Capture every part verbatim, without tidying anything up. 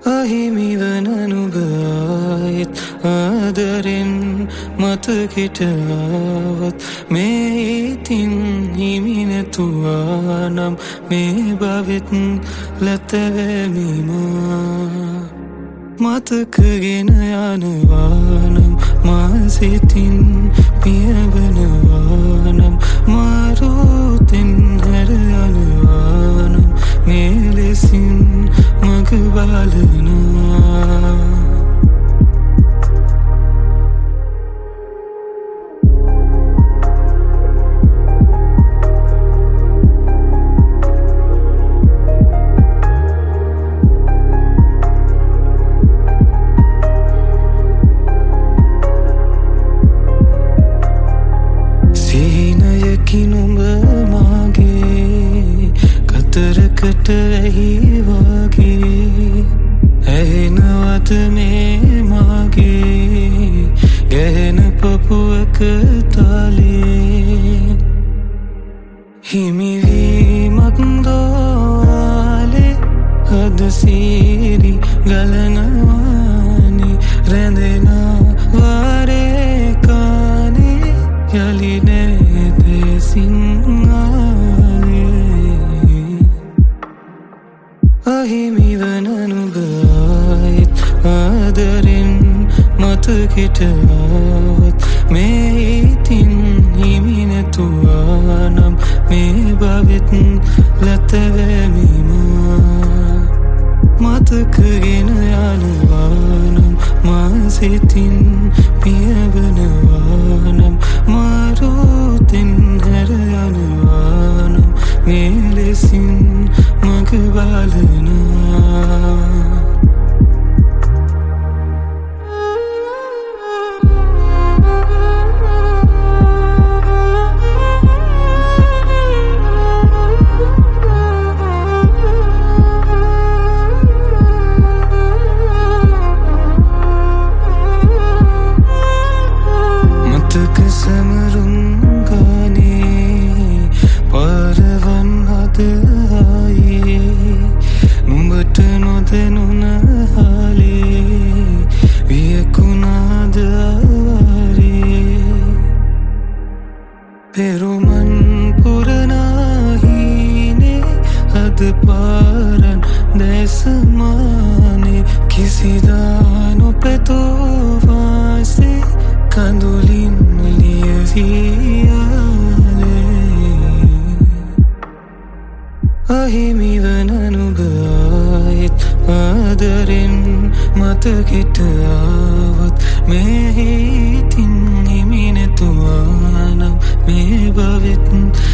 අහිමිවන නුබායිත් ආදරෙන් මතකෙටාවත් මේ ඉතින් හිමිනැතුවා නම් මේ භවෙත් ලතවැමිමා මතකගෙන යනවානම් මාසිතින් පියවනවානම් මාරුතෙන් හැර යනවානම් මේ ලෙසින් මග බලනවා කිනුඹ මාගේ කතරකට ඇහි වගේ ඇහෙනවද මේ මාගේ ගැහෙන පපුවක තාලේ හිමිවීමක් දෝවාලේ හද සීරි ගලනවානි රැඳෙන වාරේ කානේ යලි නෑ සිංහලේ අහිමිවන නුබායිත් ආදරෙන් මතකෙටාවත් මේ ඉතින් හිමිනැතුවා නම් මේ භවෙත් ලතවැමිමා මතකගෙන යනවානම් මාසිතින් පියවනවානම් මාරුතෙන් හැර යනවානම් මේ ලෙසින් මග බලනවා සමරුම් ගානේ පාරවන් හදආයේ නුඹට නොදැනුණ හාලේ වියකුණාද ආරේ පෙරුමන් පුරනාහිනේ හද පාරන් දැසමානේ කිසිදා නොපැතෝ වාසේ කඳුලින් අහිමිවන නුබායිත් ආදරෙන් මතකෙටාවත් මේ ඉතින් හිමිනැතුවා නම් මේ භවෙත්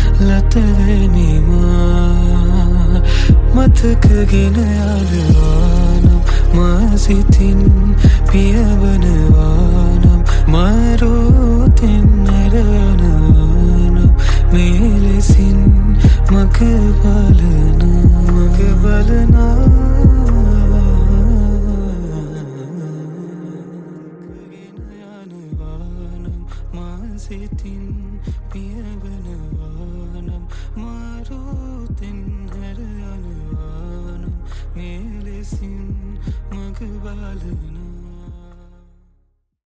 ලතවැමිමා මතකගෙන යනවානම් මාසිතින් පියවනවානම් මාරුතෙන් හැර යනවානම් මේ ලෙසින් මග බලනා මග බලනා මාසිතින් පියවනවානම් මාරුතෙන් හැර යනවානම් මේ ලෙසින් මග බලනා